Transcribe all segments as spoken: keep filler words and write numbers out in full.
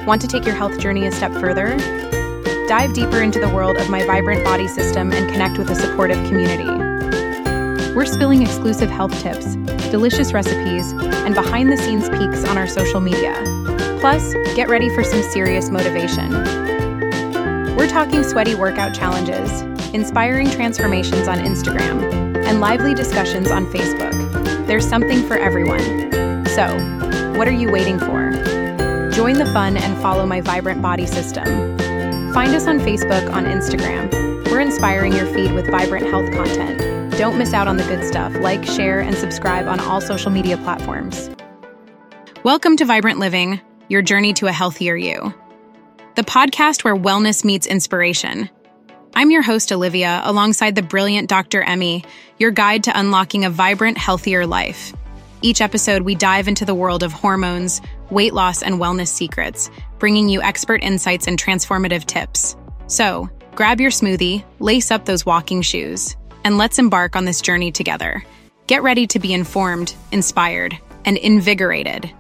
Want to take your health journey a step further? Dive deeper into the world of My Vibrant Body System and connect with a supportive community. We're spilling exclusive health tips, delicious recipes, and behind-the-scenes peeks on our social media. Plus, get ready for some serious motivation. We're talking sweaty workout challenges, inspiring transformations on Instagram, and lively discussions on Facebook. There's something for everyone. So, what are you waiting for? Join the fun and follow My Vibrant Body System. Find us on Facebook, on Instagram. We're inspiring your feed with vibrant health content. Don't miss out on the good stuff. Like, share, and subscribe on all social media platforms. Welcome to Vibrant Living, your journey to a healthier you. The podcast where wellness meets inspiration. I'm your host, Olivia, alongside the brilliant Doctor Emmy, your guide to unlocking a vibrant, healthier life. Each episode, we dive into the world of hormones, weight loss, and wellness secrets, bringing you expert insights and transformative tips. So, grab your smoothie, lace up those walking shoes, and let's embark on this journey together. Get ready to be informed, inspired, and invigorated.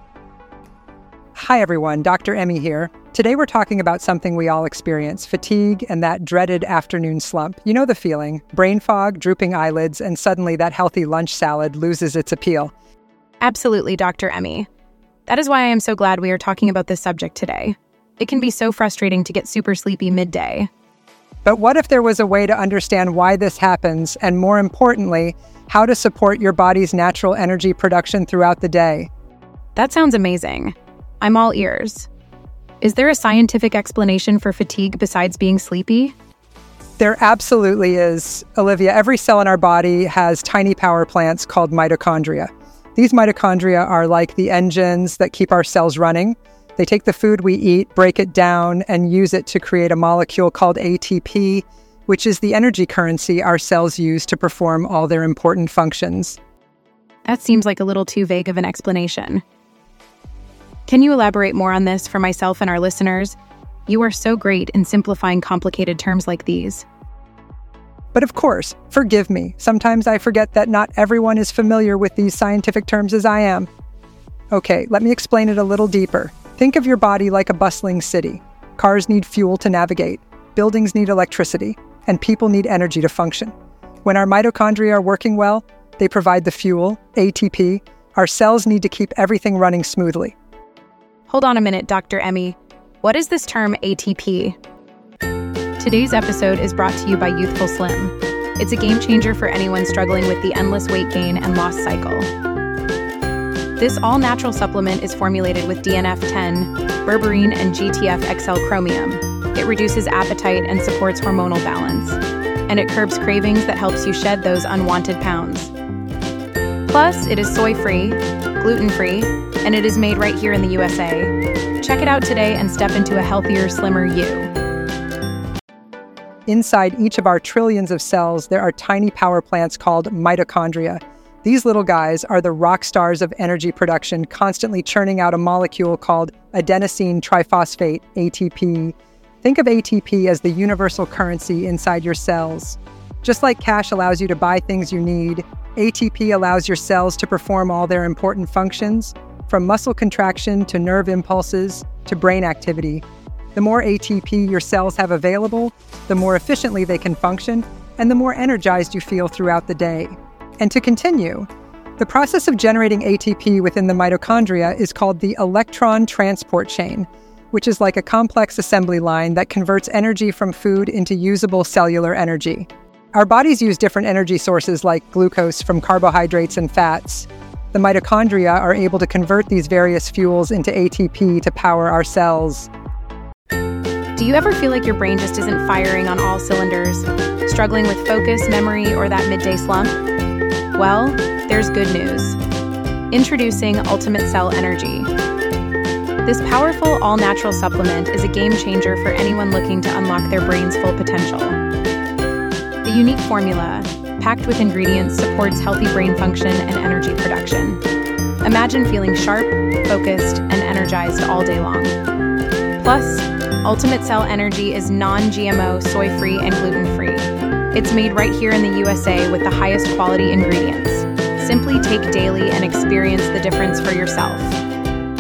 Hi everyone, Doctor Emmy here. Today we're talking about something we all experience, fatigue and that dreaded afternoon slump. You know the feeling, brain fog, drooping eyelids, and suddenly that healthy lunch salad loses its appeal. Absolutely, Doctor Emmy. That is why I am so glad we are talking about this subject today. It can be so frustrating to get super sleepy midday. But what if there was a way to understand why this happens, and more importantly, how to support your body's natural energy production throughout the day? That sounds amazing. I'm all ears. Is there a scientific explanation for fatigue besides being sleepy? There absolutely is, Olivia. Every cell in our body has tiny power plants called mitochondria. These mitochondria are like the engines that keep our cells running. They take the food we eat, break it down, and use it to create a molecule called A T P, which is the energy currency our cells use to perform all their important functions. That seems like a little too vague of an explanation. Can you elaborate more on this for myself and our listeners? You are so great in simplifying complicated terms like these. But of course, forgive me. Sometimes I forget that not everyone is familiar with these scientific terms as I am. Okay, let me explain it a little deeper. Think of your body like a bustling city. Cars need fuel to navigate, buildings need electricity, and people need energy to function. When our mitochondria are working well, they provide the fuel, A T P. Our cells need to keep everything running smoothly. Hold on a minute, Doctor Emmy. What is this term A T P? Today's episode is brought to you by Youthful Slim. It's a game changer for anyone struggling with the endless weight gain and loss cycle. This all-natural supplement is formulated with D N F ten, berberine, and G T F X L chromium. It reduces appetite and supports hormonal balance. And it curbs cravings that helps you shed those unwanted pounds. Plus, it is soy-free, gluten-free, and it is made right here in the U S A. Check it out today and step into a healthier, slimmer you. Inside each of our trillions of cells, there are tiny power plants called mitochondria. These little guys are the rock stars of energy production, constantly churning out a molecule called adenosine triphosphate, A T P. Think of A T P as the universal currency inside your cells. Just like cash allows you to buy things you need, A T P allows your cells to perform all their important functions, from muscle contraction to nerve impulses to brain activity. The more A T P your cells have available, the more efficiently they can function, and the more energized you feel throughout the day. And to continue, the process of generating A T P within the mitochondria is called the electron transport chain, which is like a complex assembly line that converts energy from food into usable cellular energy. Our bodies use different energy sources like glucose from carbohydrates and fats. The mitochondria are able to convert these various fuels into A T P to power our cells. Do you ever feel like your brain just isn't firing on all cylinders, struggling with focus, memory, or that midday slump? Well, there's good news. Introducing Ultimate Cell Energy. This powerful, all-natural supplement is a game changer for anyone looking to unlock their brain's full potential. The unique formula, packed with ingredients, supports healthy brain function and energy production. Imagine feeling sharp, focused, and energized all day long. Plus, Ultimate Cell Energy is non-G M O, soy-free, and gluten-free. It's made right here in the U S A with the highest quality ingredients. Simply take daily and experience the difference for yourself.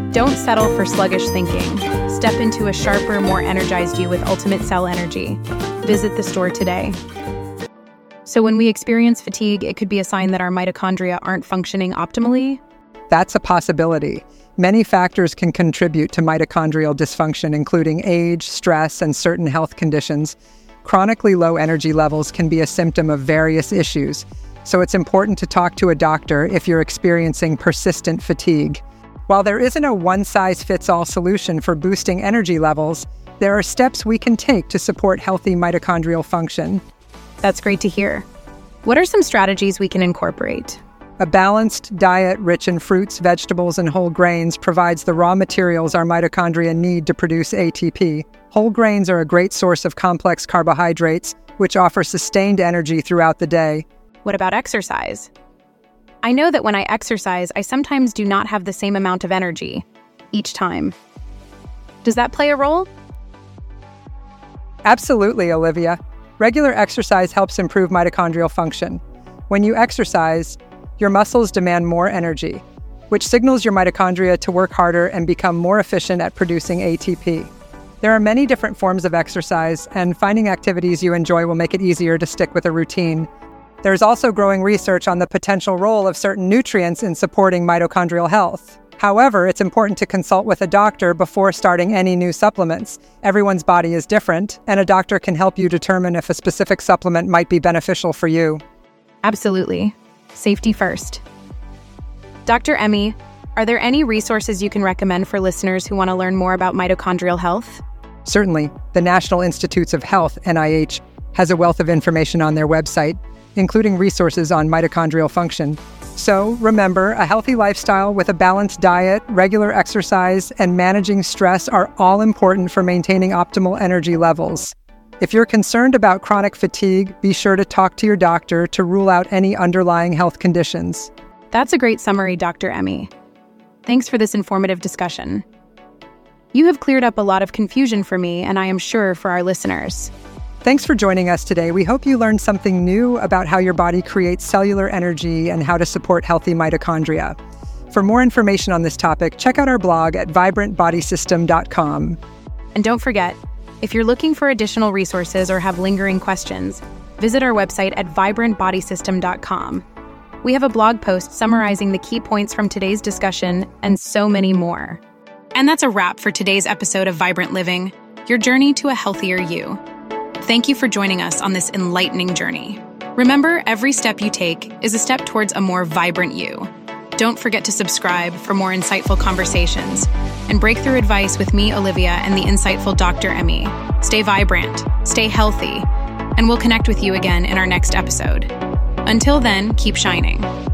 Don't settle for sluggish thinking. Step into a sharper, more energized you with Ultimate Cell Energy. Visit the store today. So when we experience fatigue, it could be a sign that our mitochondria aren't functioning optimally? That's a possibility. Many factors can contribute to mitochondrial dysfunction, including age, stress, and certain health conditions. Chronically low energy levels can be a symptom of various issues, so it's important to talk to a doctor if you're experiencing persistent fatigue. While there isn't a one-size-fits-all solution for boosting energy levels, there are steps we can take to support healthy mitochondrial function. That's great to hear. What are some strategies we can incorporate? A balanced diet rich in fruits, vegetables, and whole grains provides the raw materials our mitochondria need to produce A T P. Whole grains are a great source of complex carbohydrates, which offer sustained energy throughout the day. What about exercise? I know that when I exercise, I sometimes do not have the same amount of energy each time. Does that play a role? Absolutely, Olivia. Regular exercise helps improve mitochondrial function. When you exercise, your muscles demand more energy, which signals your mitochondria to work harder and become more efficient at producing A T P. There are many different forms of exercise, and finding activities you enjoy will make it easier to stick with a routine. There's also growing research on the potential role of certain nutrients in supporting mitochondrial health. However, it's important to consult with a doctor before starting any new supplements. Everyone's body is different, and a doctor can help you determine if a specific supplement might be beneficial for you. Absolutely. Safety first. Doctor Emmy, are there any resources you can recommend for listeners who want to learn more about mitochondrial health? Certainly. The National Institutes of Health, N I H, has a wealth of information on their website, including resources on mitochondrial function. So remember, a healthy lifestyle with a balanced diet, regular exercise, and managing stress are all important for maintaining optimal energy levels. If you're concerned about chronic fatigue, be sure to talk to your doctor to rule out any underlying health conditions. That's a great summary, Doctor Emmy. Thanks for this informative discussion. You have cleared up a lot of confusion for me, and I am sure for our listeners. Thanks for joining us today. We hope you learned something new about how your body creates cellular energy and how to support healthy mitochondria. For more information on this topic, check out our blog at vibrant body system dot com. And don't forget, if you're looking for additional resources or have lingering questions, visit our website at vibrant body system dot com. We have a blog post summarizing the key points from today's discussion and so many more. And that's a wrap for today's episode of Vibrant Living, your journey to a healthier you. Thank you for joining us on this enlightening journey. Remember, every step you take is a step towards a more vibrant you. Don't forget to subscribe for more insightful conversations and breakthrough advice with me, Olivia, and the insightful Doctor Emmy. Stay vibrant, stay healthy, and we'll connect with you again in our next episode. Until then, keep shining.